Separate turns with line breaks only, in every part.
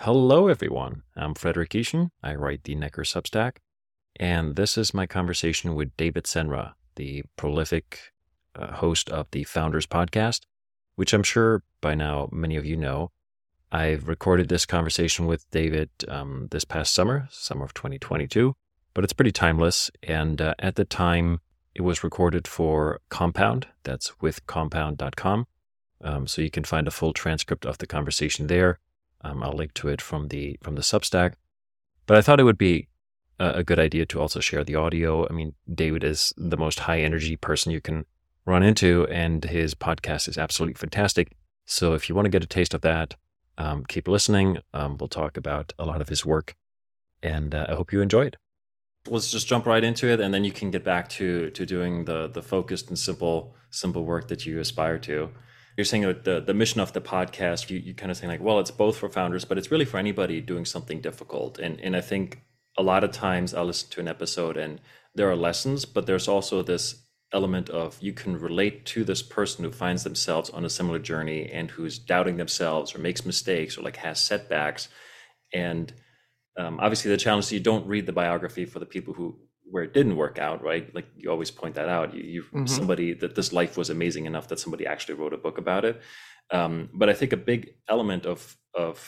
Hello, everyone. I'm Frederick Eashen. I write the Necker Substack, and this is my conversation with David Senra, the prolific host of the Founders Podcast, which I'm sure by now many of you know. I've recorded this conversation with David this past summer of 2022, but it's pretty timeless. And at the time, it was recorded for Compound. That's withcompound.com. So you can find a full transcript of the conversation there. I'll link to it from the Substack. But I thought it would be a good idea to also share the audio. I mean, David is the most high energy person you can run into, and his podcast is absolutely fantastic. So if you want to get a taste of that, keep listening. We'll talk about a lot of his work, and I hope you enjoy it. Let's just jump right into it, and then you can get back to doing the focused and simple work that you aspire to. You're saying the mission of the podcast, you kind of saying like, well, it's both for founders, but it's really for anybody doing something difficult. And I think a lot of times I'll listen to an episode and there are lessons, but there's also this element of you can relate to this person who finds themselves on a similar journey and who's doubting themselves or makes mistakes or like has setbacks. And obviously the challenge is you don't read the biography for the people where it didn't work out, right? Like you always point that out. You somebody that this life was amazing enough that somebody actually wrote a book about it. But I think a big element of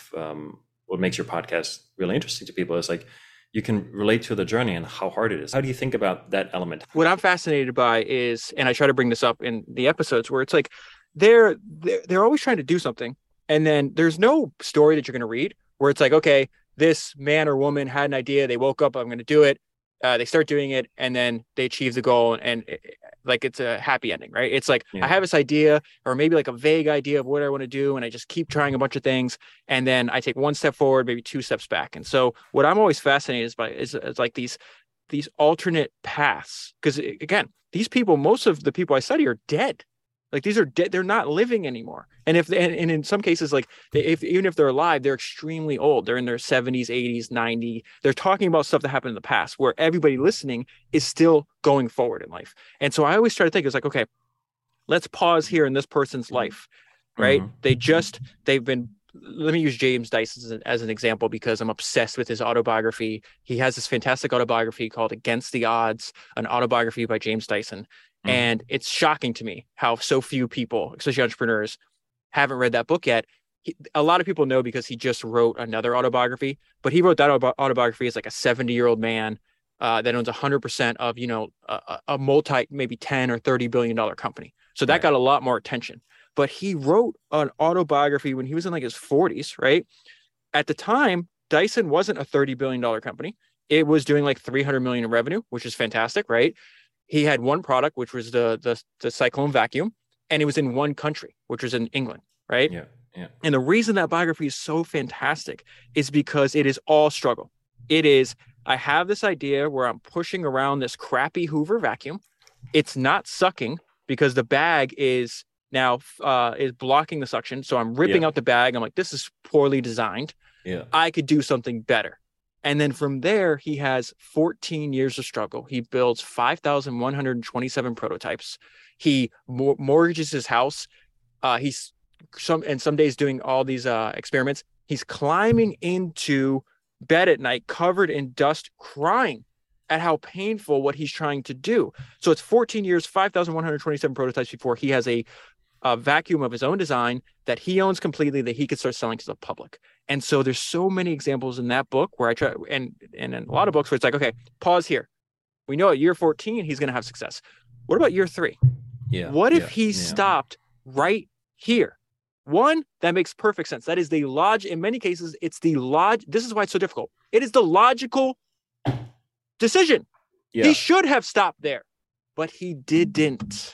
what makes your podcast really interesting to people is like you can relate to the journey and how hard it is. How do you think about that element?
What I'm fascinated by is, and I try to bring this up in the episodes, where it's like they're always trying to do something, and then there's no story that you're going to read where it's like, okay, this man or woman had an idea, they woke up, I'm going to do it. They start doing it, and then they achieve the goal, and like it's a happy ending, right? It's like I have this idea, or maybe like a vague idea of what I want to do, and I just keep trying a bunch of things, and then I take one step forward, maybe two steps back. And so, what I'm always fascinated by is like these alternate paths, because again, these people, most of the people I study are dead. Like these are dead; they're not living anymore. And and in some cases, like even if they're alive, they're extremely old. They're in their 70s, 80s, 90s. They're talking about stuff that happened in the past, where everybody listening is still going forward in life. And so I always try to think, it's like, okay, let's pause here in this person's life, right? Let me use James Dyson as an example, because I'm obsessed with his autobiography. He has this fantastic autobiography called Against the Odds, an autobiography by James Dyson. And it's shocking to me how so few people, especially entrepreneurs, haven't read that book yet. A lot of people know because he just wrote another autobiography, but he wrote that autobiography as like a 70-year-old man that owns 100% of, a multi, maybe 10 or $30 billion company. So that got a lot more attention. But he wrote an autobiography when he was in like his 40s, right? At the time, Dyson wasn't a $30 billion company. It was doing like 300 million in revenue, which is fantastic, right? He had one product, which was the Cyclone vacuum, and it was in one country, which was in England, right?
Yeah.
And the reason that biography is so fantastic is because it is all struggle. It is, I have this idea where I'm pushing around this crappy Hoover vacuum. It's not sucking because the bag is now is blocking the suction. So I'm ripping out the bag. I'm like, this is poorly designed.
Yeah.
I could do something better. And then from there, he has 14 years of struggle. He builds 5,127 prototypes. He mortgages his house. He's some days doing all these experiments. He's climbing into bed at night, covered in dust, crying at how painful what he's trying to do. So it's 14 years, 5,127 prototypes before he has a vacuum of his own design that he owns completely, that he could start selling to the public. And so there's so many examples in that book where I try, and in a lot of books where it's like, okay, pause here. We know at year 14, he's going to have success. What about year 3?
Yeah.
What if he stopped right here? One, that makes perfect sense. That is the logic. In many cases, it's the this is why it's so difficult. It is the logical decision. Yeah. He should have stopped there, but he didn't.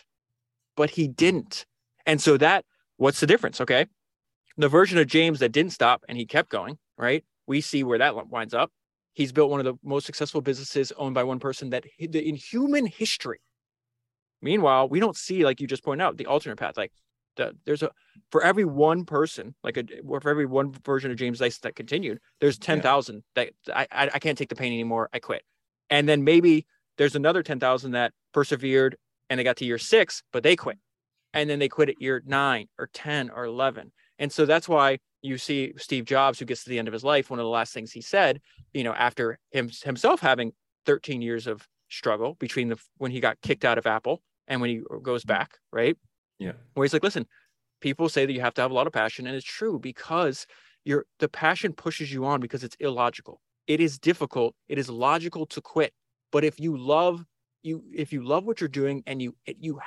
And so what's the difference? Okay. The version of James that didn't stop and he kept going, right? We see where that winds up. He's built one of the most successful businesses owned by one person that in human history. Meanwhile, we don't see, like you just pointed out, the alternate path. Like for every one person, for every one version of James Dyson that continued, there's 10,000 that I can't take the pain anymore. I quit. And then maybe there's another 10,000 that persevered and they got to year 6, but they quit. And then they quit at year 9 or 10 or 11. And so that's why, you see Steve Jobs, who gets to the end of his life, one of the last things he said, after himself having 13 years of struggle between when he got kicked out of Apple and when he goes back, right?
Yeah.
Where he's like, listen, people say that you have to have a lot of passion, and it's true, because the passion pushes you on, because it's illogical. It is difficult. It is logical to quit. But if you love what you're doing, and you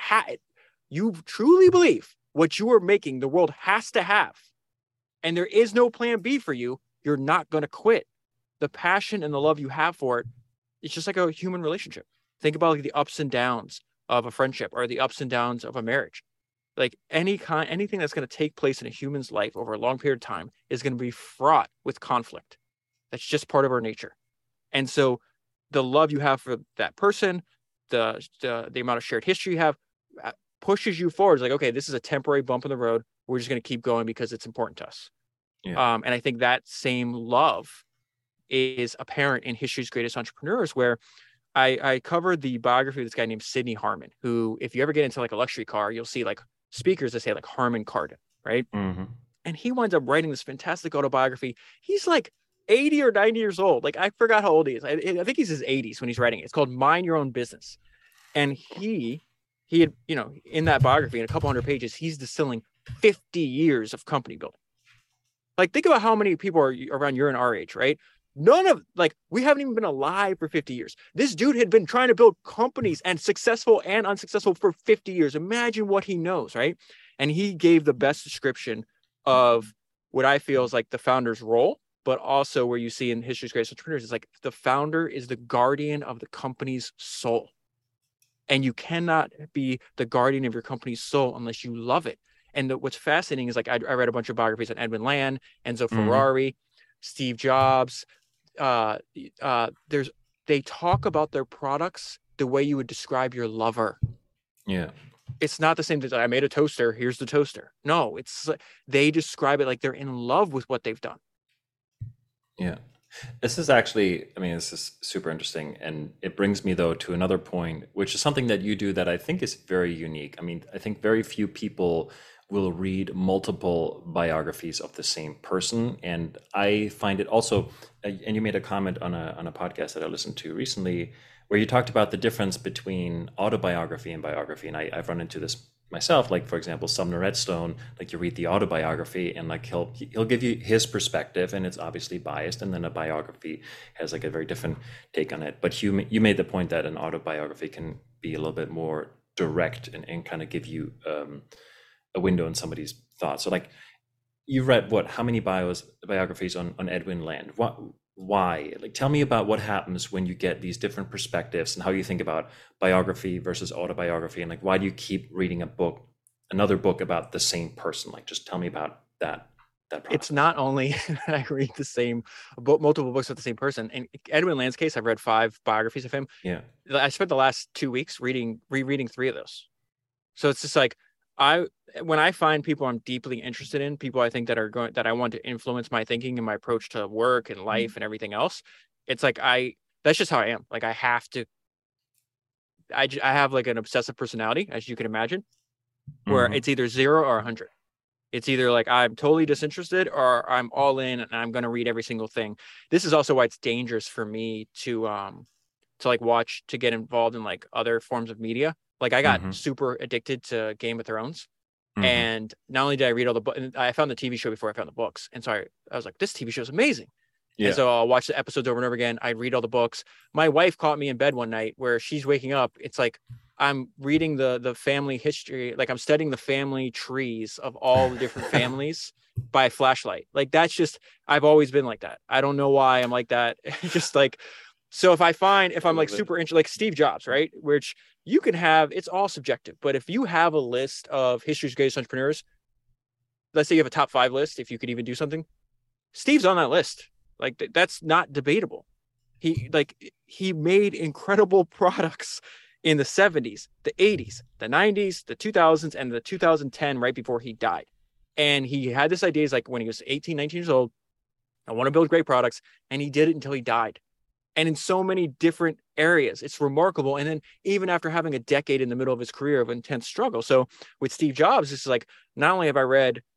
truly believe what you are making, the world has to have, and there is no plan B for you, you're not going to quit. The passion and the love you have for it, it's just like a human relationship. Think about like the ups and downs of a friendship or the ups and downs of a marriage. Like anything that's going to take place in a human's life over a long period of time is going to be fraught with conflict. That's just part of our nature. And so the love you have for that person, the amount of shared history you have, pushes you forward. It's like, okay, this is a temporary bump in the road. We're just going to keep going because it's important to us.
Yeah.
And I think that same love is apparent in history's greatest entrepreneurs, where I covered the biography of this guy named Sidney Harmon, who, if you ever get into like a luxury car, you'll see like speakers that say like Harman Kardon, right?
Mm-hmm.
And he winds up writing this fantastic autobiography. He's like 80 or 90 years old. Like, I forgot how old he is. I think he's his 80s when he's writing it. It's called Mind Your Own Business. And he had, in that biography, in a couple hundred pages, he's distilling 50 years of company building. Like, think about how many people are around your and our age, right? We haven't even been alive for 50 years. This dude had been trying to build companies, and successful and unsuccessful, for 50 years. Imagine what he knows, right? And he gave the best description of what I feel is like the founder's role, but also where you see in history's greatest entrepreneurs, is like the founder is the guardian of the company's soul. And you cannot be the guardian of your company's soul unless you love it. And what's fascinating is, like, I read a bunch of biographies on Edwin Land, Enzo Ferrari, Steve Jobs. They talk about their products the way you would describe your lover.
Yeah.
It's not the same as, I made a toaster, here's the toaster. No, it's they describe it like they're in love with what they've done.
Yeah. This is super interesting. And it brings me, though, to another point, which is something that you do that I think is very unique. I mean, I think very few people will read multiple biographies of the same person. And I find it also, and you made a comment on a podcast that I listened to recently, where you talked about the difference between autobiography and biography. And I've run into this myself. Like, for example, Sumner Redstone, like, you read the autobiography and like he'll give you his perspective, and it's obviously biased, and then a biography has like a very different take on it. But you made the point that an autobiography can be a little bit more direct and kind of give you a window in somebody's thoughts. So, like, you read how many biographies on Edwin Land? Why? Like, tell me about what happens when you get these different perspectives, and how you think about biography versus autobiography, and like, why do you keep reading another book about the same person? Like, just tell me about that process. It's
not only I read the same multiple books with the same person. In Edwin Land's case, I've read 5 biographies of him.
Yeah.
I spent the last 2 weeks rereading 3 of those. So it's just like, when I find people I'm deeply interested in, people I think that I want to influence my thinking and my approach to work and life and everything else, it's like that's just how I am. Like, I have to. I have like an obsessive personality, as you can imagine, where it's either 0 or 100. It's either like I'm totally disinterested, or I'm all in and I'm going to read every single thing. This is also why it's dangerous for me to like to get involved in like other forms of media. Like, I got super addicted to Game of Thrones. And not only did I read all the books, and I found the TV show before I found the books. And so I was like, this TV show is amazing. Yeah. And so I'll watch the episodes over and over again. I read all the books. My wife caught me in bed one night where she's waking up. It's like, I'm reading the family history. Like, I'm studying the family trees of all the different families by flashlight. Like, that's just, I've always been like that. I don't know why I'm like that. Just like, so if I'm like super interested, like Steve Jobs, right? Which you can have, it's all subjective. But if you have a list of history's greatest entrepreneurs, let's say you have a top 5 list, if you could even do something, Steve's on that list. Like, that's not debatable. He made incredible products in the 70s, the 80s, the 90s, the 2000s, and the 2010, right before he died. And he had this idea, is like, when he was 18, 19 years old, I want to build great products. And he did it until he died. And in so many different areas, it's remarkable. And then even after having a decade in the middle of his career of intense struggle. So with Steve Jobs, it's like, not only have I read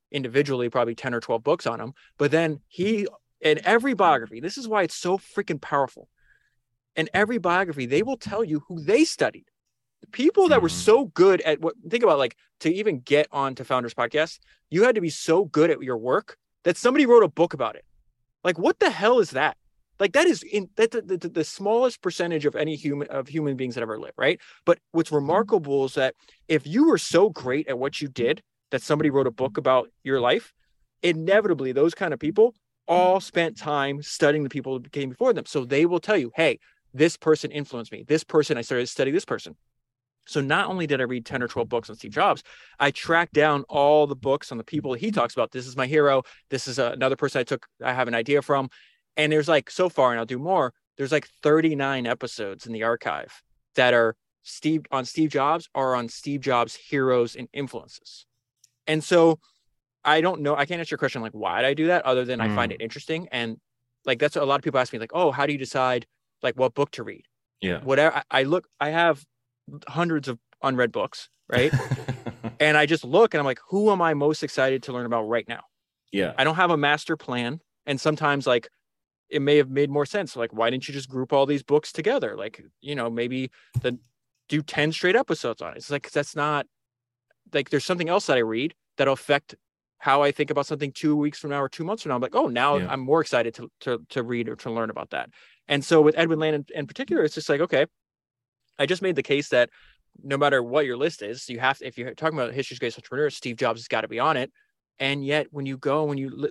individually probably 10 or 12 books on them. But then in every biography, this is why it's so freaking powerful. In every biography, they will tell you who they studied. The people that were so good at think about, like, to even get onto Founders Podcast, you had to be so good at your work that somebody wrote a book about it. Like, what the hell is that? Like, that is the smallest percentage of any human beings that ever live, right? But what's remarkable is that if you were so great at what you did that somebody wrote a book about your life, inevitably those kind of people all spent time studying the people who came before them. So they will tell you, hey, this person influenced me. This person, I started to study this person. So not only did I read 10 or 12 books on Steve Jobs, I tracked down all the books on the people he talks about. This is my hero. This is another person I have an idea from. And there's like, so far, and I'll do more, there's like 39 episodes in the archive that are Steve Jobs or on Steve Jobs' heroes and influences. And so I don't know, I can't answer your question like, why did I do that, other than I find it interesting. And like, that's what a lot of people ask me, like, oh, how do you decide like what book to read?
Yeah.
Whatever. I have hundreds of unread books, right? And I just look and I'm like, who am I most excited to learn about right now?
Yeah.
I don't have a master plan. And sometimes like it may have made more sense. Like, why didn't you just group all these books together? Like, you know, maybe do 10 straight episodes on it. It's like, that's not like, there's something else that I read that'll affect how I think about something 2 weeks from now or 2 months from now. I'm like, oh, now I'm more excited to read or to learn about that. And so with Edwin Land in particular, it's just like, okay, I just made the case that no matter what your list is, you have to, if you're talking about history's greatest entrepreneurs, Steve Jobs has got to be on it. And yet when you go,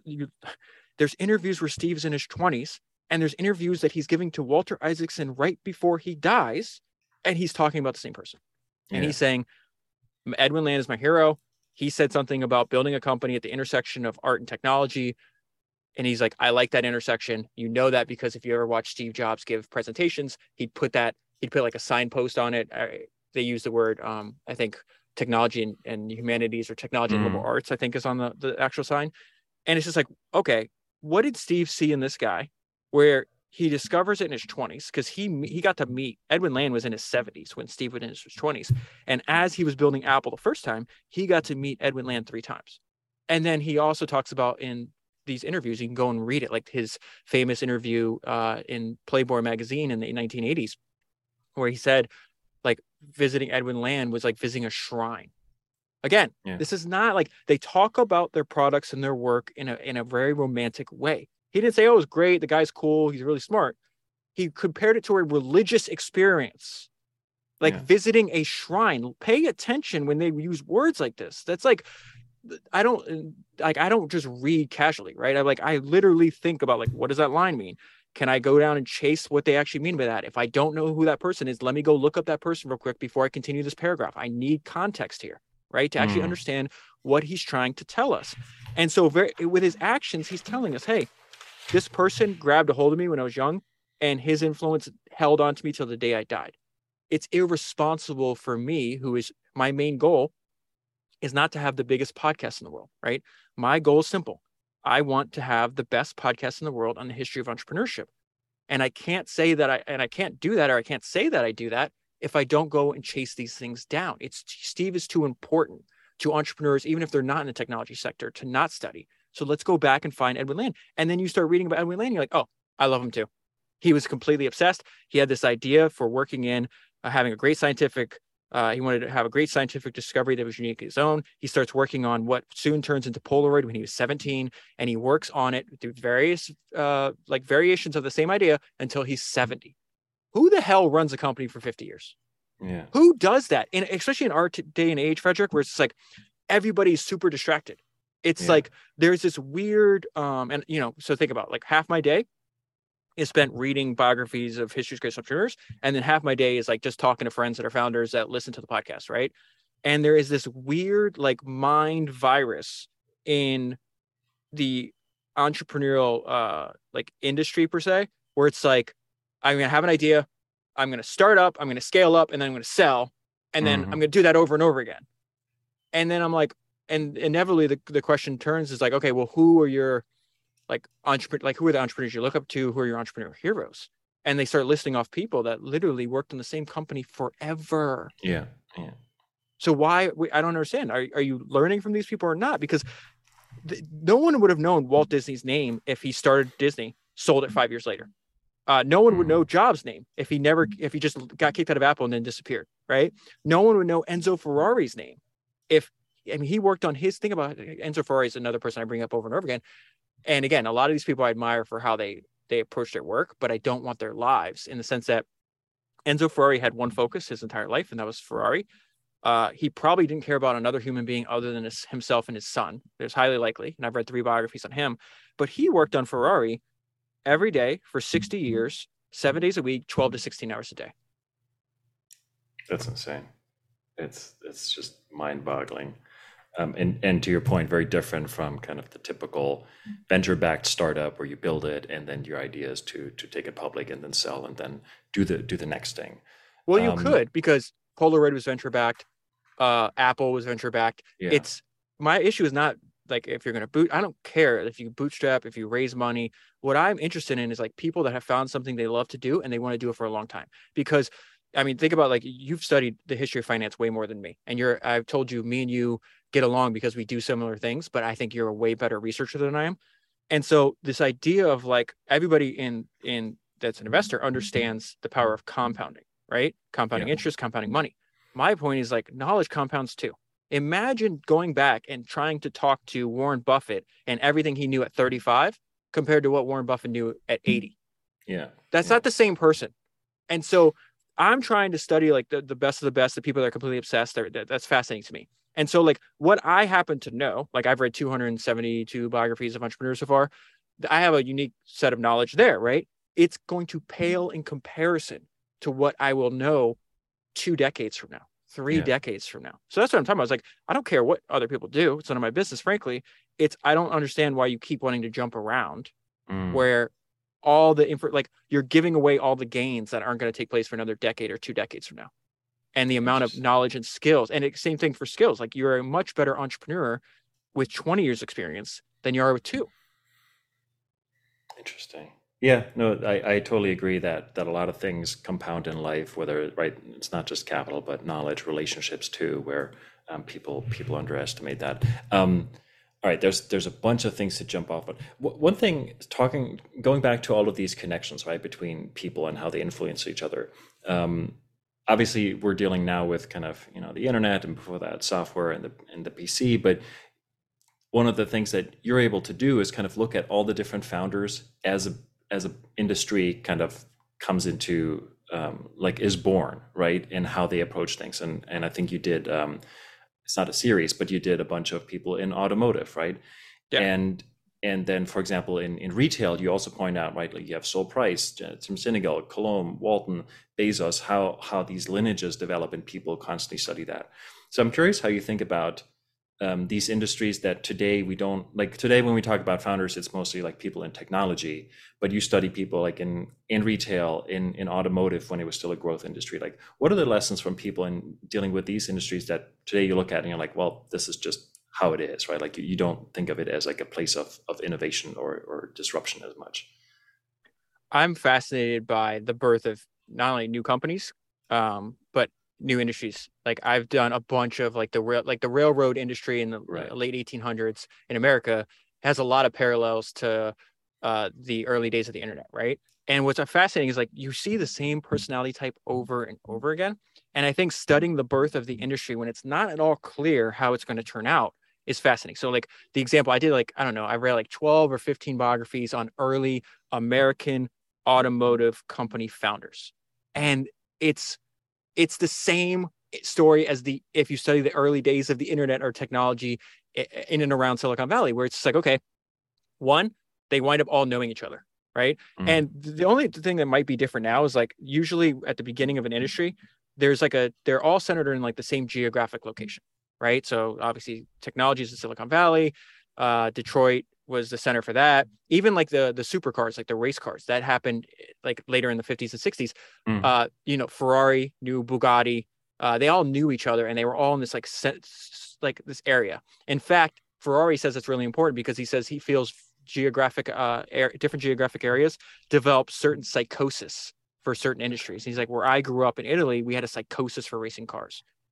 there's interviews where Steve's in his 20s, and there's interviews that he's giving to Walter Isaacson right before he dies, and he's talking about the same person. And he's saying, Edwin Land is my hero. He said something about building a company at the intersection of art and technology. And he's like, I like that intersection. You know that because if you ever watch Steve Jobs give presentations, he'd put like a signpost on it. They use the word, I think, technology and humanities, or technology and liberal arts, I think, is on the actual sign. And it's just like, okay, what did Steve see in this guy where he discovers it in his 20s? Because he got to meet Edwin Land was in his 70s when Steve was in his 20s. And as he was building Apple the first time, he got to meet Edwin Land 3 times. And then he also talks about in these interviews, you can go and read it, like his famous interview in Playboy magazine in the 1980s, where he said, like, visiting Edwin Land was like visiting a shrine. Again, this is not like, they talk about their products and their work in a very romantic way. He didn't say, oh, it was great, the guy's cool, he's really smart. He compared it to a religious experience, like visiting a shrine. Pay attention when they use words like this. That's like, I don't just read casually, right? I literally think about, like, what does that line mean? Can I go down and chase what they actually mean by that? If I don't know who that person is, let me go look up that person real quick before I continue this paragraph. I need context here, right? To actually understand what he's trying to tell us. And so with his actions, he's telling us, hey, this person grabbed a hold of me when I was young, and his influence held on to me till the day I died. It's irresponsible for me, who is my main goal is not to have the biggest podcast in the world, right? My goal is simple. I want to have the best podcast in the world on the history of entrepreneurship. And I can't say that I can't do that, or I can't say that I do that if I don't go and chase these things down. Steve is too important to entrepreneurs, even if they're not in the technology sector, to not study. So let's go back and find Edwin Land. And then you start reading about Edwin Land, you're like, oh, I love him too. He was completely obsessed. He had this idea for working in having a great scientific he wanted to have a great scientific discovery that was unique to his own. He starts working on what soon turns into Polaroid when he was 17, and he works on it through various variations of the same idea until he's 70. Who the hell runs a company for 50 years?
Yeah.
Who does that? And especially in our day and age, Frederick, where it's just like everybody's super distracted. It's like there's this weird and so think about, like, half my day is spent reading biographies of history's greatest entrepreneurs, and then half my day is like just talking to friends that are founders that listen to the podcast, right? And there is this weird, like, mind virus in the entrepreneurial like industry per se, where it's like, I'm gonna have an idea, I'm gonna start up, I'm gonna scale up, and then I'm gonna sell, and then I'm gonna do that over and over again. And then I'm like, and inevitably the question turns is like, okay, well, who are your who are the entrepreneurs you look up to? Who are your entrepreneur heroes? And they start listing off people that literally worked in the same company forever.
Yeah.
So why, I don't understand. Are you learning from these people or not? Because no one would have known Walt Disney's name if he started Disney, sold it 5 years later. No one would know Jobs' name if he just got kicked out of Apple and then disappeared, right? No one would know Enzo Ferrari's name he worked on his thing. About Enzo Ferrari is another person I bring up over and over again. And again, a lot of these people I admire for how they approach their work, but I don't want their lives, in the sense that Enzo Ferrari had one focus his entire life, and that was Ferrari. He probably didn't care about another human being other than himself and his son. It's highly likely, and I've read 3 biographies on him, but he worked on Ferrari every day for 60 years, 7 days a week, 12 to 16 hours a day.
That's insane. It's just mind-boggling. And to your point, very different from kind of the typical venture-backed startup where you build it and then your idea is to take it public and then sell and then do the next thing.
Well, you could, because Polaroid was venture-backed, Apple was venture-backed.
Yeah.
It's my issue is not like if you're going to I don't care if you bootstrap, if you raise money. What I'm interested in is like people that have found something they love to do and they want to do it for a long time. Because I mean, think about, like, you've studied the history of finance way more than me. And I've told you, me and you get along because we do similar things, but I think you're a way better researcher than I am. And so this idea of like everybody in that's an investor understands the power of compounding, right? Compounding interest, compounding money. My point is like knowledge compounds too. Imagine going back and trying to talk to Warren Buffett and everything he knew at 35 compared to what Warren Buffett knew at 80.
Yeah.
That's not the same person. And so I'm trying to study like the best of the best, the people that are completely obsessed. That's fascinating to me. And so like what I happen to know, like I've read 272 biographies of entrepreneurs so far. I have a unique set of knowledge there, right? It's going to pale in comparison to what I will know 2 decades from now, 3 decades from now. So that's what I'm talking about. I was like, I don't care what other people do. It's none of my business, frankly. I don't understand why you keep wanting to jump around where all the like you're giving away all the gains that aren't going to take place for another decade or 2 decades from now. And the amount of knowledge and skills, and same thing for skills. Like you're a much better entrepreneur with 20 years experience than you are with 2.
Interesting. Yeah, no, I totally agree that a lot of things compound in life, whether, right, it's not just capital, but knowledge, relationships too, where people underestimate that. All right, there's a bunch of things to jump off, but one thing, going back to all of these connections, right, between people and how they influence each other. Obviously, we're dealing now with kind of the internet, and before that, software and the PC. But one of the things that you're able to do is kind of look at all the different founders as a industry kind of comes into is born, right, and how they approach things. And I think you did. It's not a series, but you did a bunch of people in automotive, right? Yeah. And then, for example, in retail, you also point out, right, like you have Sol Price, Tim Sinegal, Colomb, Walton, Bezos, how these lineages develop, and people constantly study that. So I'm curious how you think about these industries that today we don't like. Today, when we talk about founders, it's mostly like people in technology, but you study people like in retail, in automotive, when it was still a growth industry. Like, what are the lessons from people in dealing with these industries that today you look at and you're like, well, this is just how it is, right? Like you don't think of it as like a place of innovation or disruption as much.
I'm fascinated by the birth of not only new companies, but new industries. Like I've done a bunch of like the railroad industry in the late 1800s in America has a lot of parallels to the early days of the internet, right? And what's fascinating is like you see the same personality type over and over again. And I think studying the birth of the industry when it's not at all clear how it's going to turn out is fascinating. So like the example I did, like, I don't know, I read like 12 or 15 biographies on early American automotive company founders. And it's the same story as if you study the early days of the internet or technology in and around Silicon Valley, where it's just like, okay, one, they wind up all knowing each other, right? Mm-hmm. And the only thing that might be different now is like usually at the beginning of an industry, they're all centered in like the same geographic location, right? So obviously technology is in Silicon Valley. Detroit was the center for that. Even like the supercars, like the race cars, that happened like later in the 50s and 60s. Mm. Ferrari knew Bugatti. They all knew each other, and they were all in this like this area. In fact, Ferrari says it's really important because he says he feels different geographic areas develop certain psychosis for certain industries. He's like, where I grew up in Italy, we had a psychosis for racing cars.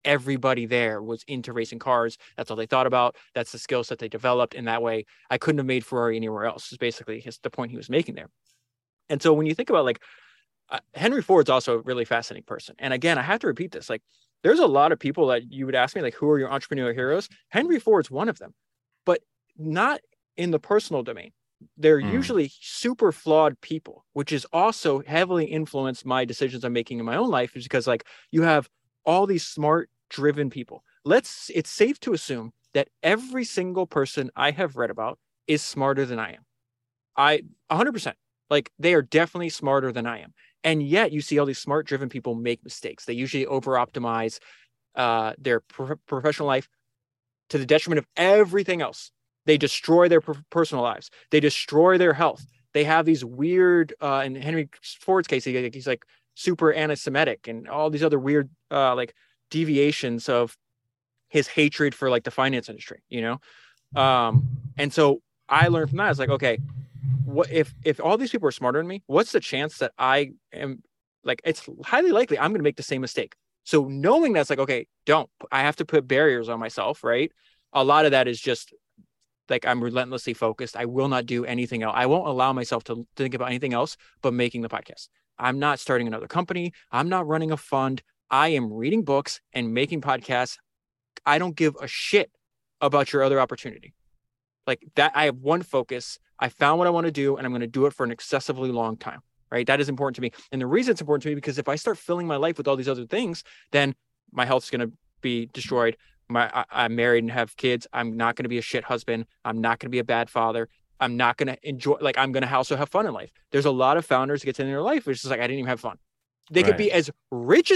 everybody there was into racing cars. That's all they thought about. That's the skill set they developed. And that way I couldn't have made Ferrari anywhere else is basically the point he was making there. And so when you think about like Henry Ford's also a really fascinating person. And again, I have to repeat this. Like there's a lot of people that you would ask me, like, who are your entrepreneurial heroes? Henry Ford's one of them, but not in the personal domain. They're usually super flawed people, which is also heavily influenced my decisions I'm making in my own life, is because like you have all these smart, driven people. It's safe to assume that every single person I have read about is smarter than I am. 100%. Like they are definitely smarter than I am. And yet you see all these smart, driven people make mistakes. They usually over-optimize their professional life to the detriment of everything else. They destroy their personal lives. They destroy their health. They have these weird, in Henry Ford's case, he's like super anti-Semitic and all these other weird like deviations of his hatred for like the finance industry, you know? And so I learned from that. It's like, okay, what if all these people are smarter than me, what's the chance that I am like, it's highly likely I'm going to make the same mistake. So knowing that's like, okay, I have to put barriers on myself, right? A lot of that is just like, I'm relentlessly focused. I will not do anything else. I won't allow myself to think about anything else but making the podcast. I'm not starting another company. I'm not running a fund. I am reading books and making podcasts. I don't give a shit about your other opportunity. Like that, I have one focus. I found what I want to do, and I'm going to do it for an excessively long time, right? That is important to me. And the reason it's important to me, because if I start filling my life with all these other things, then my health is going to be destroyed. I'm married and have kids. I'm not going to be a shit husband. I'm not going to be a bad father. I'm not going to enjoy, like, I'm going to also have fun in life. There's a lot of founders that get to the end of their life, which is like, I didn't even have fun. They could be as richer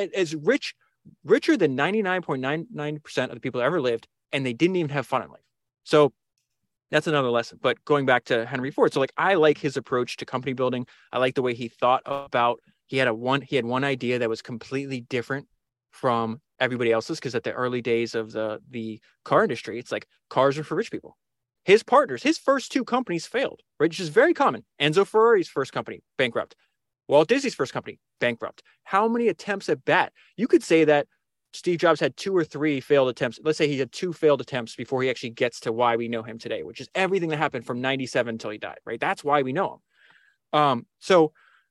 than 99.99% of the people that ever lived, and they didn't even have fun in life. So that's another lesson. But going back to Henry Ford, so like I like his approach to company building. I like the way he thought about. He had one idea that was completely different from everybody else's, because at the early days of the car industry, it's like cars are for rich people. His partners, his first two companies failed, right? Which is very common. Enzo Ferrari's first company, bankrupt. Walt Disney's first company, bankrupt. How many attempts at bat? You could say that Steve Jobs had 2 or 3 failed attempts. Let's say he had 2 failed attempts before he actually gets to why we know him today, which is everything that happened from 97 until he died, right? That's why we know him. So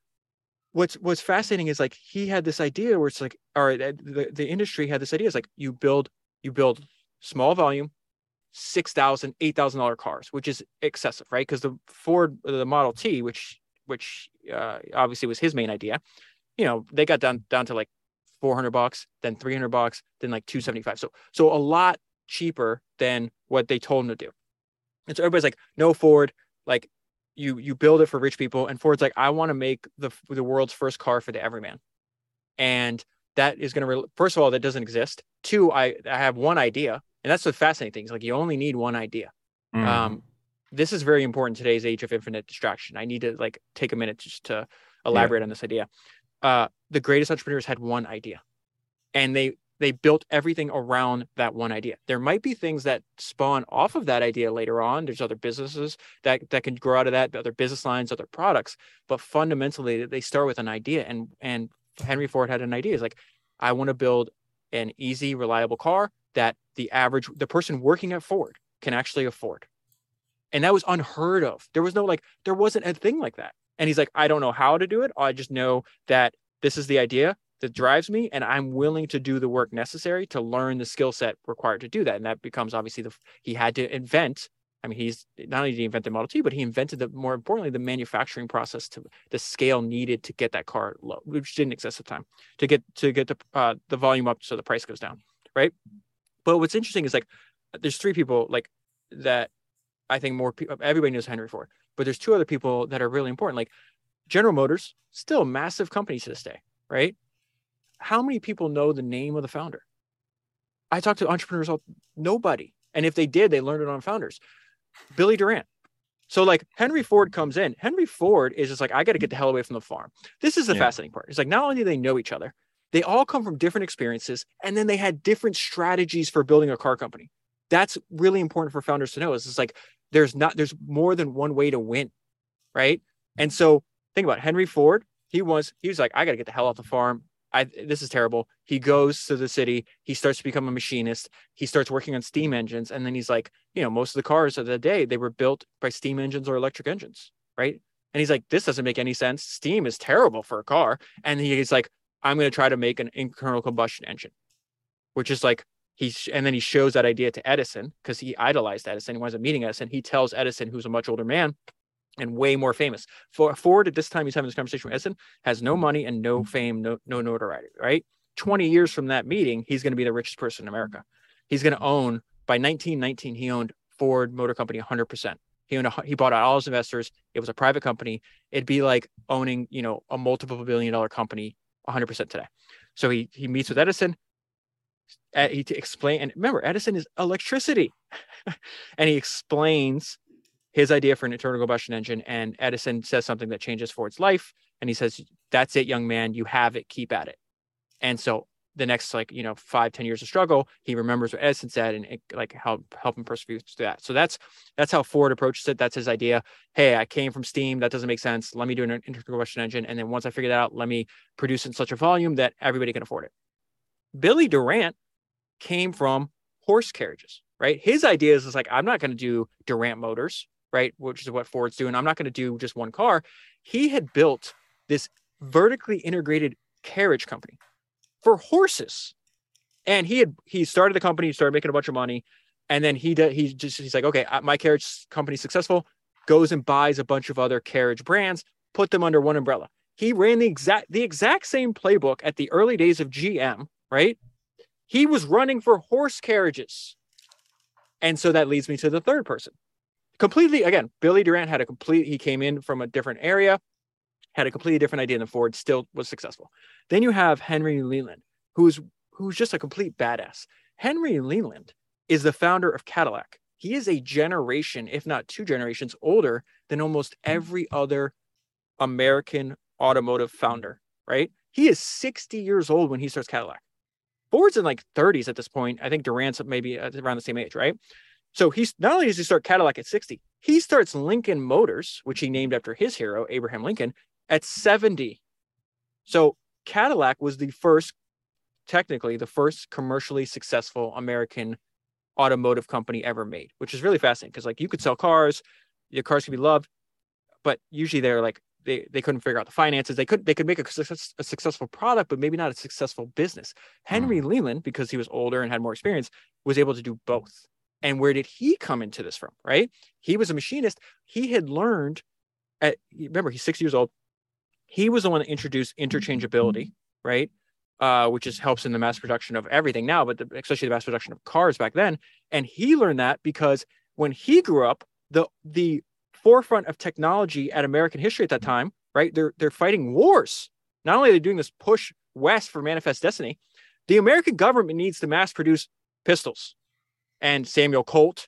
what's fascinating is like, he had this idea where it's like, all right, the industry had this idea. It's like, you build small volume, $6,000, $8,000 cars, which is excessive, right? Because the Model T, which obviously was his main idea, you know, they got down to like $400, then $300, then like $275. So a lot cheaper than what they told him to do. And so everybody's like, no, Ford, like you build it for rich people. And Ford's like, I want to make the world's first car for the everyman. And that is going to, first of all, that doesn't exist. 2, I have one idea. And that's the fascinating thing. Is like, you only need one idea. This is very important in today's age of infinite distraction. I need to like take a minute just to elaborate on this idea. The greatest entrepreneurs had one idea, and they built everything around that one idea. There might be things that spawn off of that idea later on. There's other businesses that can grow out of that, other business lines, other products. But fundamentally, they start with an idea. And Henry Ford had an idea. It's like, I want to build an easy, reliable car that the person working at Ford can actually afford. And that was unheard of. There wasn't a thing like that. And he's like, I don't know how to do it. I just know that this is the idea that drives me, and I'm willing to do the work necessary to learn the skill set required to do that. And that becomes obviously he had to invent. I mean, he's not only did he invent the Model T, but he invented more importantly, the manufacturing process to the scale needed to get that car low, which didn't exist at the time, to get the volume up so the price goes down, right? But what's interesting is like, there's 3 people like that. I think everybody knows Henry Ford, but there's 2 other people that are really important. Like General Motors, still a massive company to this day, right? How many people know the name of the founder? I talk to entrepreneurs, nobody. And if they did, they learned it on founders. Billy Durant. So like Henry Ford comes in. Henry Ford is just like, I got to get the hell away from the farm. This is the fascinating part. It's like, not only do they know each other, they all come from different experiences, and then they had different strategies for building a car company. That's really important for founders to know. It's like, there's more than one way to win, right? And so think about it. Henry Ford. He was like, I got to get the hell off the farm. this is terrible. He goes to the city. He starts to become a machinist. He starts working on steam engines. And then he's like, most of the cars of the day, they were built by steam engines or electric engines, right? And he's like, this doesn't make any sense. Steam is terrible for a car. And he's like, I'm going to try to make an internal combustion engine, which is like, and then he shows that idea to Edison because he idolized Edison. He winds up meeting Edison. He tells Edison, who's a much older man and way more famous. Ford at this time, he's having this conversation with Edison, has no money and no fame, no notoriety, right? 20 years from that meeting, he's going to be the richest person in America. He's going to own, by 1919, he owned Ford Motor Company 100%. He bought out all his investors. It was a private company. It'd be like owning, a multiple billion-dollar company 100% today. So he meets with Edison. He to explain, and remember, Edison is electricity, and he explains his idea for an internal combustion engine. And Edison says something that changes Ford's life, and he says, "That's it, young man. You have it. Keep at it." And so the next 5-10 years of struggle, he remembers what Edison said, and it help him persevere through that. So that's how Ford approaches it. That's his idea. Hey, I came from steam. That doesn't make sense. Let me do an internal combustion engine, and then once I figure that out, let me produce in such a volume that everybody can afford it. Billy Durant came from horse carriages, right? His idea is like, I'm not going to do Durant Motors, right? Which is what Ford's doing. I'm not going to do just one car. He had built this vertically integrated carriage company for horses. And he started the company, started making a bunch of money. And then he's like, okay, my carriage company's successful, goes and buys a bunch of other carriage brands, put them under one umbrella. He ran the exact same playbook at the early days of GM, right? He was running for horse carriages. And so that leads me to the third person. Completely, again, Billy Durant he came in from a different area, had a completely different idea than Ford, still was successful. Then you have Henry Leland, who's just a complete badass. Henry Leland is the founder of Cadillac. He is a generation, if not 2 generations, older than almost every other American automotive founder, right? He is 60 years old when he starts Cadillac. Ford's in 30s at this point. I think Durant's maybe around the same age, right? So he's not only does he start Cadillac at 60, he starts Lincoln Motors, which he named after his hero, Abraham Lincoln, at 70. So Cadillac was technically the first commercially successful American automotive company ever made, which is really fascinating because you could sell cars, your cars could be loved, but usually they're they couldn't figure out the finances. They could make a successful product, but maybe not a successful business. Henry Leland, because he was older and had more experience, was able to do both. And where did he come into this from, right? He was a machinist. He had learned remember, he's 6 years old. He was the one that introduced interchangeability, right? Which helps in the mass production of everything now, but especially the mass production of cars back then. And he learned that because when he grew up, the forefront of technology at American history at that time, right? They're fighting wars. Not only are they doing this push west for manifest destiny, the American government needs to mass produce pistols. And Samuel Colt,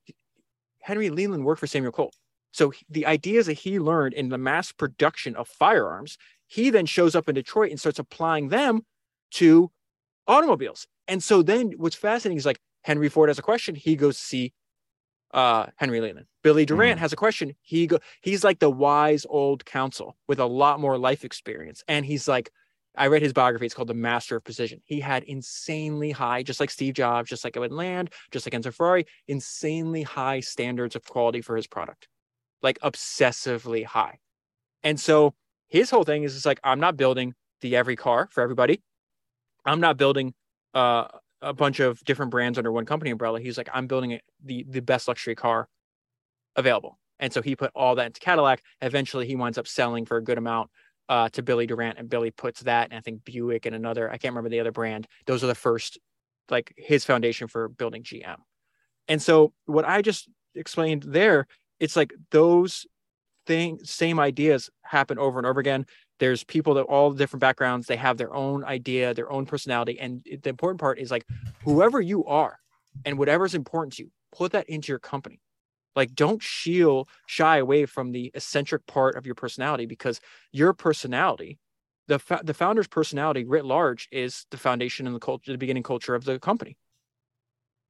Henry Leland worked for Samuel Colt. So the ideas that he learned in the mass production of firearms, he then shows up in Detroit and starts applying them to automobiles. And so then what's fascinating is Henry Ford has a question, he goes to see Henry Leland. Billy Durant has a question. He's like the wise old counsel with a lot more life experience. And he's I read his biography. It's called The Master of Precision. He had insanely high, just like Steve Jobs, just like Edwin Land, just like Enzo Ferrari, insanely high standards of quality for his product, obsessively high. And so his whole thing is I'm not building the every car for everybody. I'm not building a bunch of different brands under one company umbrella. He's I'm building the best luxury car available. And so he put all that into Cadillac. Eventually he winds up selling for a good amount to Billy Durant, and Billy puts that, and I think Buick and another, I can't remember the other brand. Those are the first, his foundation for building GM. And so what I just explained there, it's those same ideas happen over and over again. There's people that all different backgrounds, they have their own idea, their own personality. And the important part is whoever you are and whatever's important to you, put that into your company. Don't shy away from the eccentric part of your personality, because your personality, the founder's personality writ large, is the foundation and the culture, the beginning culture of the company.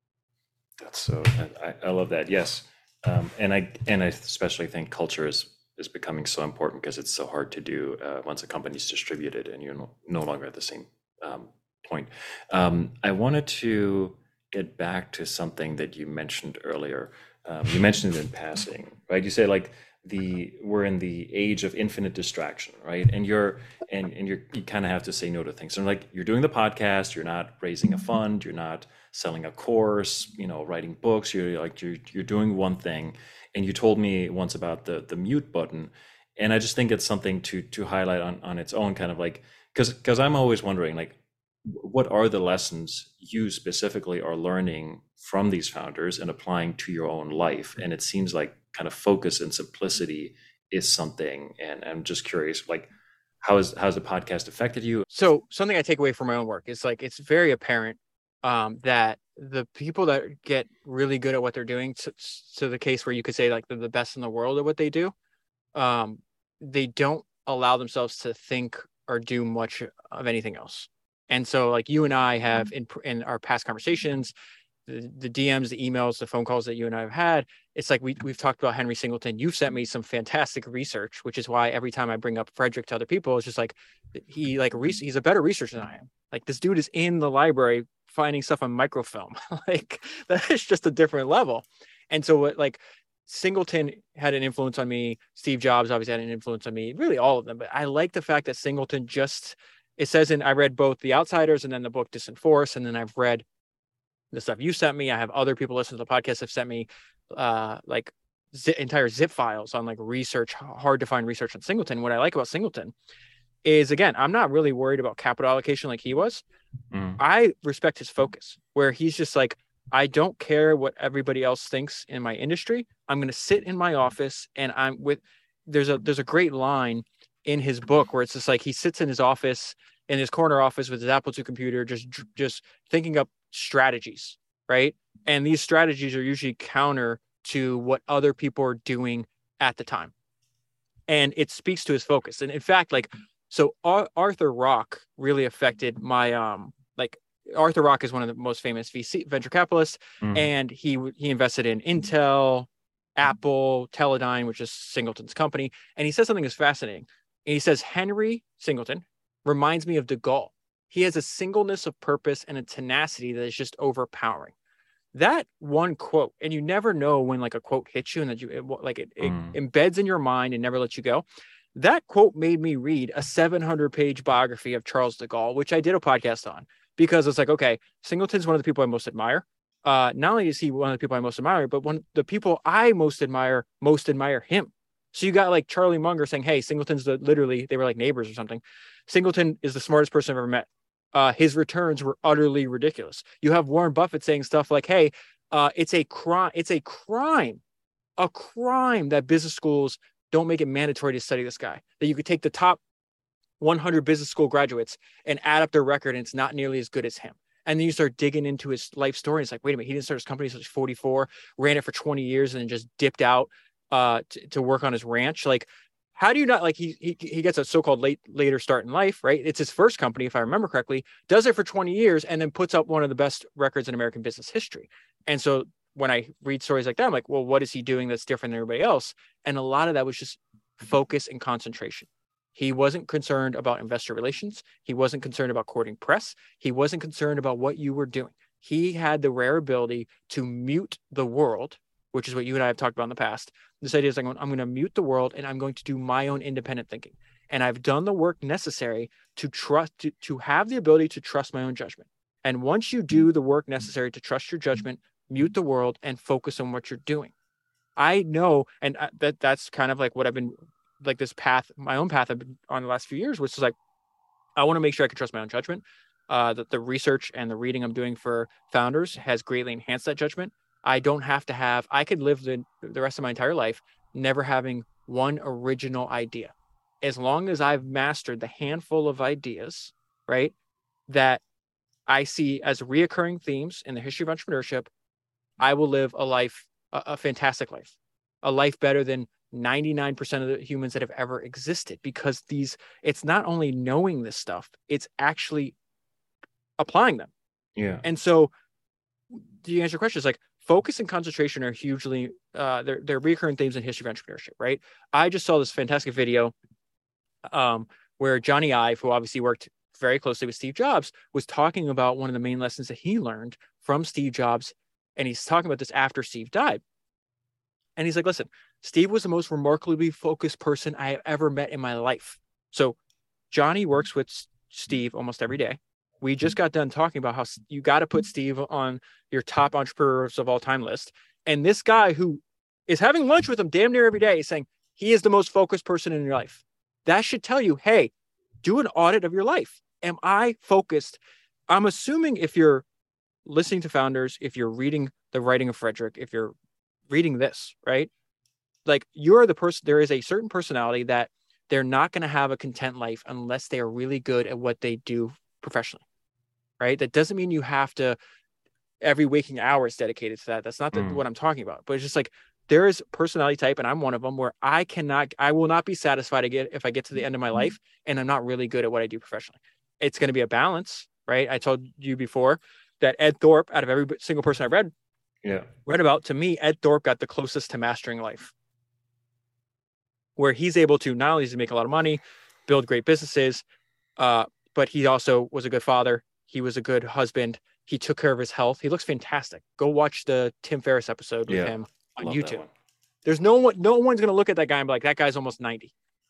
That's so, I love that. Yes. And I especially think culture is is becoming so important because it's so hard to do once a company's distributed and you're no longer at the same point. I wanted to get back to something that you mentioned earlier. You mentioned it in passing, right? You said like we're in the age of infinite distraction, right? And you kind of have to say no to things. And like you're doing the podcast, you're not raising a fund, you're not selling a course, writing books. You're doing one thing. And you told me once about the mute button, and I just think it's something to highlight on its own, kind of like because I'm always wondering like what are the lessons you specifically are learning from these founders and applying to your own life? And it seems like kind of focus and simplicity is something. And I'm just curious, like, how's the podcast affected you?
So something I take away from my own work is like, it's very apparent that the people that get really good at what they're doing, to the case where you could say like they're the best in the world at what they do, they don't allow themselves to think or do much of anything else. And so like you and I have in our past conversations, the DMs, the emails, the phone calls that you and I have had, it's like we've talked about Henry Singleton. You've sent me some fantastic research, which is why every time I bring up Frederick to other people, it's just like he's a better researcher than I am. Like this dude is in the library finding stuff on microfilm. Like that is just a different level. And so what like Singleton had an influence on me. Steve Jobs obviously had an influence on me, really all of them. But I like the fact that Singleton it says I read both The Outsiders and then the book Disenforce. And then I've read the stuff you sent me. I have other people listen to the podcast have sent me entire zip files on like research, hard to find research on Singleton. What I like about Singleton is, again, I'm not really worried about capital allocation like he was. I respect his focus, where he's just like, I don't care what everybody else thinks in my industry. I'm going to sit in my office and there's a great line in his book where it's just like he sits in his office, in his corner office with his Apple II computer, just thinking up strategies, right? And these strategies are usually counter to what other people are doing at the time. And it speaks to his focus. And in fact, like, so Arthur Rock really affected my, Arthur Rock is one of the most famous VC venture capitalists. And he invested in Intel, Apple, Teledyne, which is Singleton's company. And he says something that's fascinating. And he says, Henry Singleton reminds me of de Gaulle. He has a singleness of purpose and a tenacity that is just overpowering. That one quote, and you never know when like a quote hits you and that it embeds in your mind and never lets you go. That quote made me read a 700-page biography of Charles de Gaulle, which I did a podcast on, because it's like, okay, Singleton's one of the people I most admire. Not only is he one of the people I most admire, but one of the people I most admire him. So you got like Charlie Munger saying, hey, Singleton's literally, they were like neighbors or something. Singleton is the smartest person I've ever met. His returns were utterly ridiculous. You have Warren Buffett saying stuff like, hey, it's a crime that business schools don't make it mandatory to study this guy, that you could take the top 100 business school graduates and add up their record and it's not nearly as good as him. And then you start digging into his life story. And it's like, wait a minute, he didn't start his company until he was 44, ran it for 20 years and then just dipped out to work on his ranch. Like, how do you not, like, he gets a so-called later start in life, right? It's his first company, if I remember correctly, does it for 20 years and then puts up one of the best records in American business history. And so when I read stories like that, I'm like, well, what is he doing that's different than everybody else? And a lot of that was just focus and concentration. He wasn't concerned about investor relations. He wasn't concerned about courting press. He wasn't concerned about what you were doing. He had the rare ability to mute the world, which is what you and I have talked about in the past. This idea is like, I'm going to mute the world and I'm going to do my own independent thinking. And I've done the work necessary to to have the ability to trust my own judgment. And once you do the work necessary to trust your judgment, mute the world and focus on what you're doing. I know, and that's kind of like what I've been, like this path, my own path I've been on the last few years, which is like, I want to make sure I can trust my own judgment. That the research and the reading I'm doing for founders has greatly enhanced that judgment. I don't have to have, I could live the rest of my entire life never having one original idea. As long as I've mastered the handful of ideas, right, that I see as reoccurring themes in the history of entrepreneurship, I will live a life, a fantastic life, a life better than 99% of the humans that have ever existed, because it's not only knowing this stuff, it's actually applying them.
Yeah.
And so, to answer your question, is like, focus and concentration are hugely they're recurring themes in history of entrepreneurship, right? I just saw this fantastic video where Johnny Ive, who obviously worked very closely with Steve Jobs, was talking about one of the main lessons that he learned from Steve Jobs. And he's talking about this after Steve died. And he's like, listen, Steve was the most remarkably focused person I have ever met in my life. So Johnny works with Steve almost every day. We just got done talking about how you got to put Steve on your top entrepreneurs of all time list. And this guy who is having lunch with him damn near every day is saying he is the most focused person in your life. That should tell you, hey, do an audit of your life. Am I focused? I'm assuming if you're listening to founders, if you're reading the writing of Frederick, if you're reading this, right? Like you're the person, there is a certain personality that they're not going to have a content life unless they are really good at what they do professionally, right? That doesn't mean you have to, every waking hour is dedicated to that. That's not what I'm talking about, but it's just like, there is personality type, and I'm one of them, where I will not be satisfied again if I get to the end of my life and I'm not really good at what I do professionally. It's going to be a balance, right? I told you before that Ed Thorpe, out of every single person I read about, to me, Ed Thorpe got the closest to mastering life, where he's able to not only make a lot of money, build great businesses, but he also was a good father. He was a good husband. He took care of his health. He looks fantastic. Go watch the Tim Ferriss episode with him on YouTube. There's no one's going to look at that guy and be like, that guy's almost 90.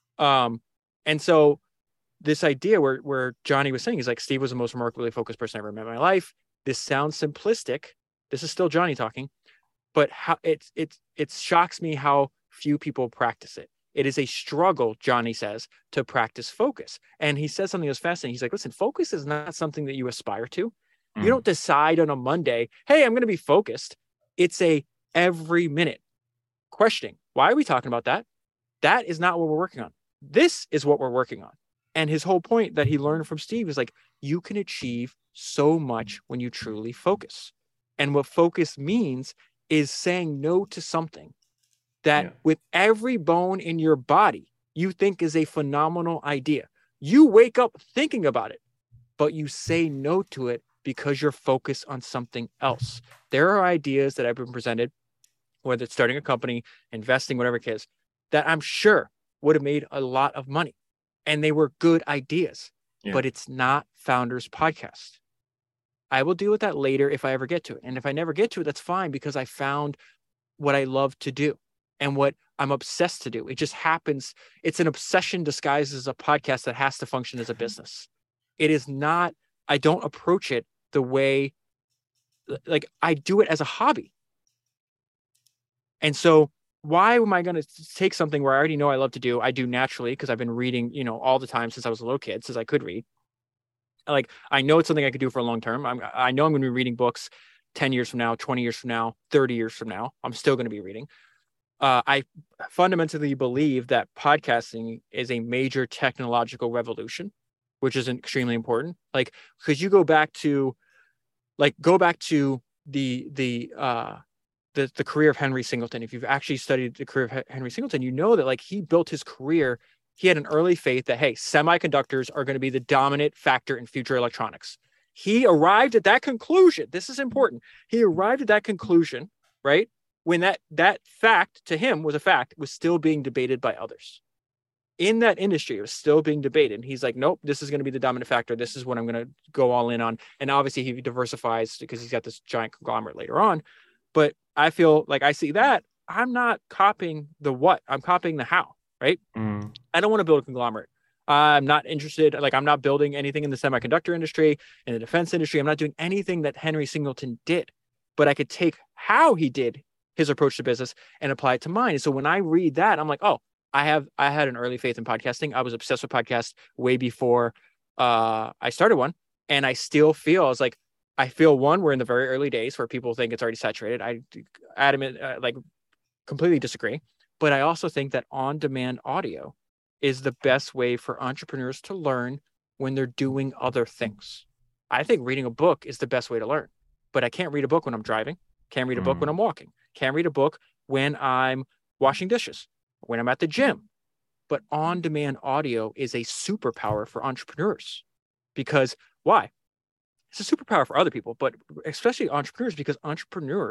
And so this idea where Johnny was saying is like, Steve was the most remarkably focused person I ever met in my life. This sounds simplistic. This is still Johnny talking, but how it shocks me how few people practice it. It is a struggle, Johnny says, to practice focus. And he says something that's fascinating. He's like, listen, focus is not something that you aspire to. You don't decide on a Monday, hey, I'm going to be focused. It's a every minute questioning. Why are we talking about that? That is not what we're working on. This is what we're working on. And his whole point that he learned from Steve is like, you can achieve so much when you truly focus. And what focus means is saying no to something that with every bone in your body, you think is a phenomenal idea. You wake up thinking about it, but you say no to it because you're focused on something else. There are ideas that have been presented, whether it's starting a company, investing, whatever it is, that I'm sure would have made a lot of money. And they were good ideas, but it's not Founders Podcast. I will deal with that later if I ever get to it. And if I never get to it, that's fine, because I found what I love to do and what I'm obsessed to do. It just happens. It's an obsession disguised as a podcast that has to function as a business. It is not, I don't approach it the way, like I do it as a hobby. And so why am I going to take something where I already know I love to do? I do naturally because I've been reading, all the time since I was a little kid, since I could read. Like, I know it's something I could do for a long term. I know I'm going to be reading books 10 years from now, 20 years from now, 30 years from now. I'm still going to be reading. I fundamentally believe that podcasting is a major technological revolution, which is extremely important. Like, because you go back to the career of Henry Singleton. If you've actually studied the career of Henry Singleton, you know that like he built his career. He had an early faith that, hey, semiconductors are going to be the dominant factor in future electronics. He arrived at that conclusion. This is important. He arrived at that conclusion, right? When that fact to him was a fact, it was still being debated by others. In that industry, it was still being debated. And he's like, nope, this is going to be the dominant factor. This is what I'm going to go all in on. And obviously he diversifies because he's got this giant conglomerate later on. But I feel like I see that I'm not copying the what, I'm copying the how, right? I don't want to build a conglomerate. I'm not interested. Like, I'm not building anything in the semiconductor industry, in the defense industry. I'm not doing anything that Henry Singleton did, but I could take how he did his approach to business and apply it to mine. And so when I read that, I'm like, oh, I had an early faith in podcasting. I was obsessed with podcasts way before I started one. And I still feel, we're in the very early days where people think it's already saturated. I completely disagree. But I also think that on-demand audio is the best way for entrepreneurs to learn when they're doing other things. I think reading a book is the best way to learn, but I can't read a book when I'm driving. Can't read a book when I'm walking. Can't read a book when I'm washing dishes, when I'm at the gym. But on-demand audio is a superpower for entrepreneurs. Because why? It's a superpower for other people, but especially entrepreneurs, because entrepreneurs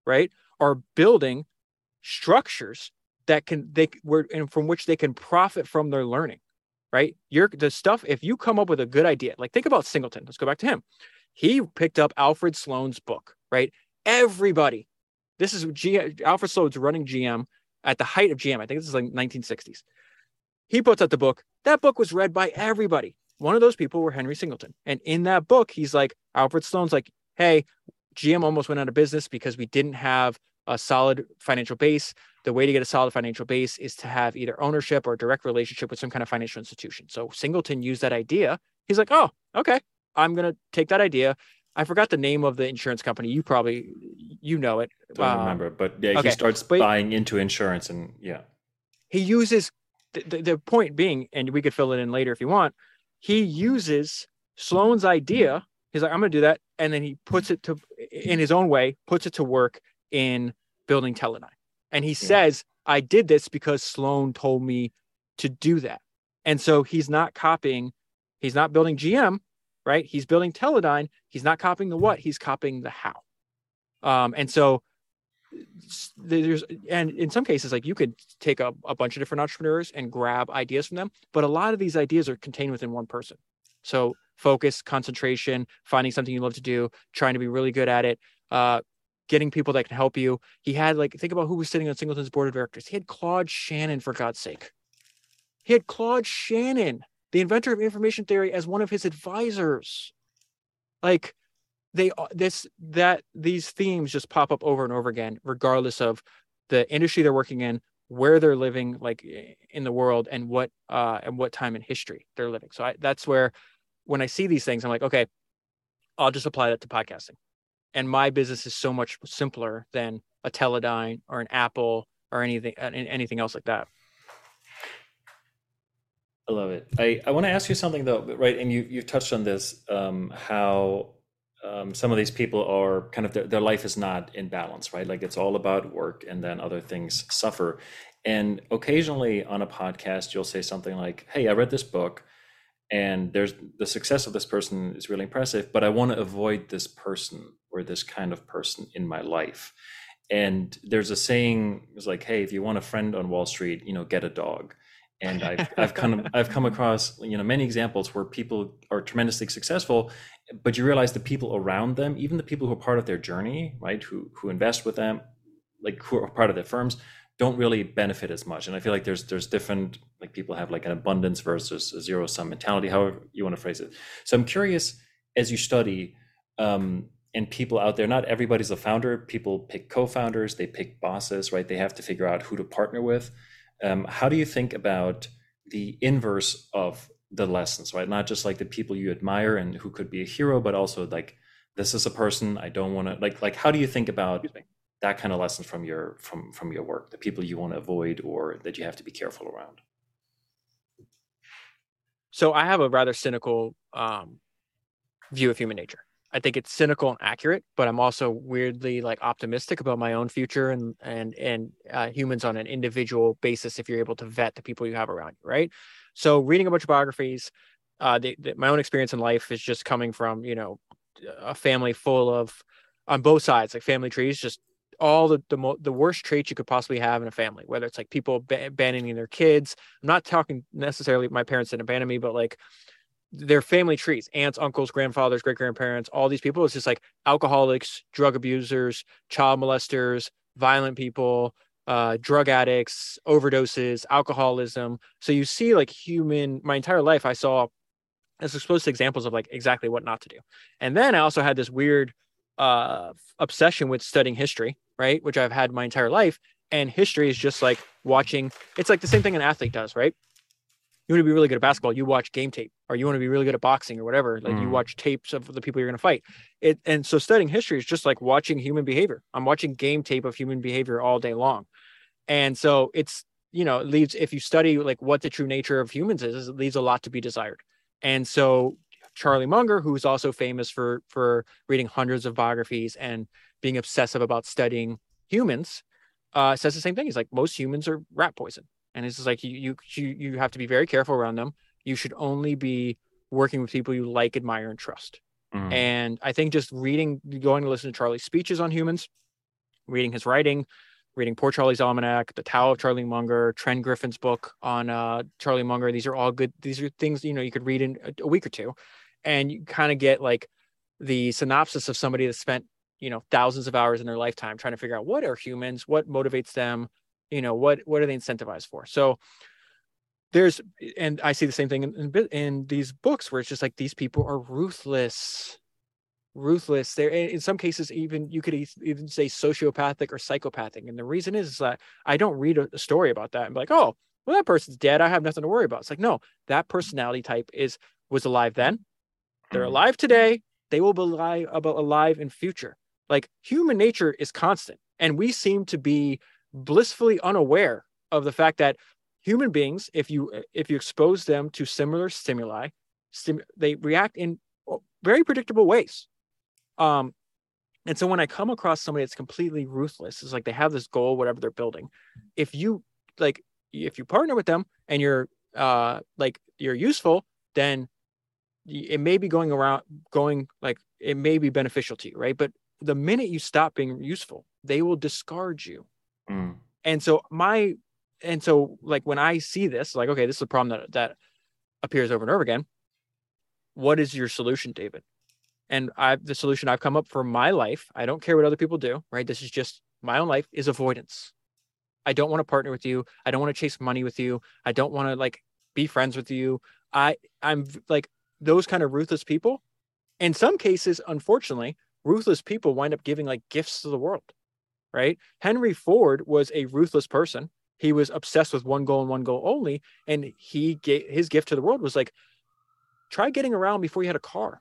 right, are building structures that and from which they can profit from their learning, right? The stuff, if you come up with a good idea, like think about Singleton. Let's go back to him. He picked up Alfred Sloan's book, right? Everybody, Alfred Sloan's running GM at the height of GM. I think this is like 1960s. He puts out the book. That book was read by everybody. One of those people were Henry Singleton. And in that book, he's like, Alfred Sloan's like, hey, GM almost went out of business because we didn't have a solid financial base. The way to get a solid financial base is to have either ownership or direct relationship with some kind of financial institution. So Singleton used that idea. He's like, oh, okay, I'm going to take that idea. I forgot the name of the insurance company. You know it.
Don't remember, but yeah,
okay.
He starts buying into insurance, and yeah.
He uses, the point being, and we could fill it in later if you want, he uses Sloan's idea. He's like, I'm going to do that. And then he puts it in his own way, puts it to work in building Teledyne. And he says, I did this because Sloan told me to do that. And so he's not building GM, right? He's building Teledyne. He's not copying the what, he's copying the how. And so and in some cases, like you could take a bunch of different entrepreneurs and grab ideas from them, but a lot of these ideas are contained within one person. So focus, concentration, finding something you love to do, trying to be really good at it, getting people that can help you. He had, like, think about who was sitting on Singleton's board of directors. He had Claude Shannon, for God's sake. He had Claude Shannon, the inventor of information theory, as one of his advisors. Like, these themes just pop up over and over again, regardless of the industry they're working in, where they're living, like in the world, and what time in history they're living. So that's where, when I see these things, I'm like, okay, I'll just apply that to podcasting. And my business is so much simpler than a Teledyne or an Apple or anything else like that.
I love it. I want to ask you something though, right? And you touched on this, how some of these people are kind of, their life is not in balance, right? Like it's all about work, and then other things suffer. And occasionally on a podcast, you'll say something like, hey, I read this book, and there's the success of this person is really impressive, but I want to avoid this person or this kind of person in my life. And there's a saying, it's like, hey, if you want a friend on Wall Street, get a dog. And I've come across, many examples where people are tremendously successful, but you realize the people around them, even the people who are part of their journey, right, who invest with them, like who are part of their firms, don't really benefit as much. And I feel like there's different, like people have like an abundance versus a zero-sum mentality, however you want to phrase it. So I'm curious, as you study, and people out there, not everybody's a founder. People pick co-founders, they pick bosses, right? They have to figure out who to partner with. How do you think about the inverse of the lessons, right? Not just like the people you admire and who could be a hero, but also like, this is a person I don't want to, like, how do you think about that kind of lessons from your work, the people you want to avoid or that you have to be careful around?
So I have a rather cynical view of human nature. I think it's cynical and accurate, but I'm also weirdly like optimistic about my own future and humans on an individual basis if you're able to vet the people you have around you, right? So reading a bunch of biographies, my own experience in life is just coming from, a family full of, on both sides, like family trees, just all the worst traits you could possibly have in a family, whether it's like people abandoning their kids. I'm not talking necessarily my parents didn't abandon me, but like their family trees, aunts, uncles, grandfathers, great grandparents, all these people. It's just like alcoholics, drug abusers, child molesters, violent people, drug addicts, overdoses, alcoholism. So you see like my entire life, I saw as exposed to examples of like exactly what not to do. And then I also had this weird obsession with studying history, right? Which I've had my entire life. And history is just like watching, it's like the same thing an athlete does, right? You want to be really good at basketball, you watch game tape, or you want to be really good at boxing or whatever. Like you watch tapes of the people you're going to fight. And so studying history is just like watching human behavior. I'm watching game tape of human behavior all day long. And so it's, it leaves, if you study like what the true nature of humans is, it leaves a lot to be desired. And so Charlie Munger, who's also famous for reading hundreds of biographies and being obsessive about studying humans, says the same thing. He's like, most humans are rat poison. And it's just like, you have to be very careful around them. You should only be working with people you like, admire, and trust. And I think just going to listen to Charlie's speeches on humans, reading his writing, reading Poor Charlie's Almanac, The Tao of Charlie Munger, Trent Griffin's book on Charlie Munger. These are all good. These are things, you could read in a week or two, and you kind of get like the synopsis of somebody that spent, thousands of hours in their lifetime trying to figure out what are humans, what motivates them, what are they incentivized for. So and I see the same thing in these books where it's just like, these people are ruthless. They're, in some cases, even you could even say sociopathic or psychopathic. And the reason is that I don't read a story about that and be like, oh, well, that person's dead, I have nothing to worry about. It's like, no, that personality type was alive then. They're alive today. They will be alive in future. Like, human nature is constant. And we seem to be blissfully unaware of the fact that human beings, if you expose them to similar stimuli, they react in very predictable ways. And so when I come across somebody that's completely ruthless, it's like they have this goal, whatever they're building. If you partner with them and you're useful, then it may be it may be beneficial to you, right? But the minute you stop being useful, they will discard you. And so like when I see this, like, okay, this is a problem that appears over and over again. What is your solution, David? And the solution I've come up for my life, I don't care what other people do, right? This is just my own life, is avoidance. I don't want to partner with you. I don't want to chase money with you. I don't want to be friends with you. I'm like those kind of ruthless people. In some cases, unfortunately, ruthless people wind up giving gifts to the world, right? Henry Ford was a ruthless person. He was obsessed with one goal and one goal only. And his gift to the world was try getting around before you had a car.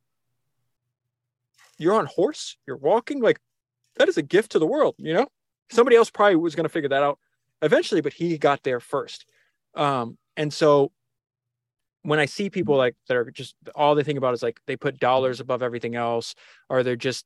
You're on horse, you're walking, that is a gift to the world, Somebody else probably was going to figure that out eventually, but he got there first. And so when I see people that are just, all they think about is they put dollars above everything else, or they're just,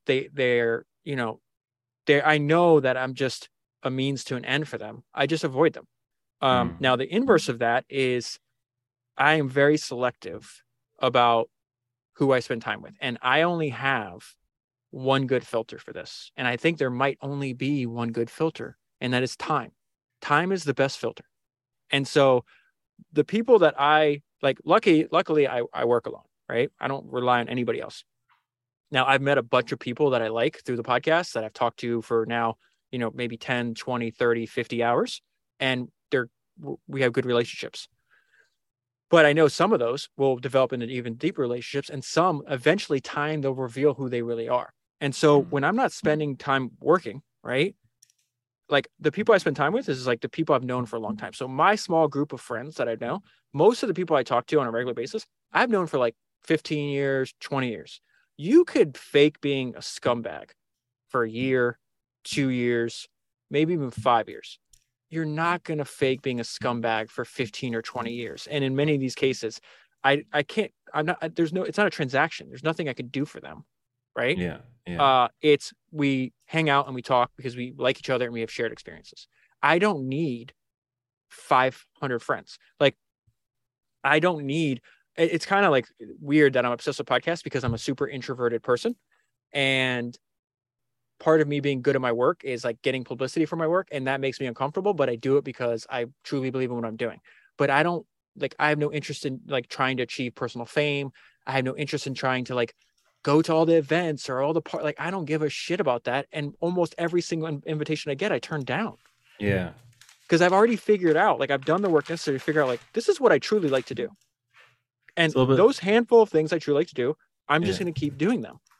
I know that I'm just a means to an end for them. I just avoid them. Now the inverse of that is I am very selective about who I spend time with. And I only have one good filter for this. And I think there might only be one good filter, and that is time. Time is the best filter. And so the people that I luckily I work alone, right? I don't rely on anybody else. Now, I've met a bunch of people that I like through the podcast that I've talked to for now, maybe 10, 20, 30, 50 hours. And we have good relationships. But I know some of those will develop into even deeper relationships, and some eventually time they'll reveal who they really are. And so when I'm not spending time working, right? The people I spend time with is the people I've known for a long time. So my small group of friends that I know, most of the people I talk to on a regular basis, I've known for 15 years, 20 years. You could fake being a scumbag for a year, 2 years, maybe even 5 years. You're not going to fake being a scumbag for 15 or 20 years. And in many of these cases, it's not a transaction. There's nothing I could do for them. Right.
Yeah.
We hang out and we talk because we like each other and we have shared experiences. I don't need 500 friends. I don't need, it's kind of weird that I'm obsessed with podcasts because I'm a super introverted person. And part of me being good at my work is getting publicity for my work. And that makes me uncomfortable, but I do it because I truly believe in what I'm doing. But I don't I have no interest in trying to achieve personal fame. I have no interest in trying to go to all the events or all the I don't give a shit about that. And almost every single invitation I get, I turn down.
Yeah.
Because I've already figured out, I've done the work necessary to figure out, this is what I truly like to do. And those handful of things I truly like to do, I'm just going to keep doing them.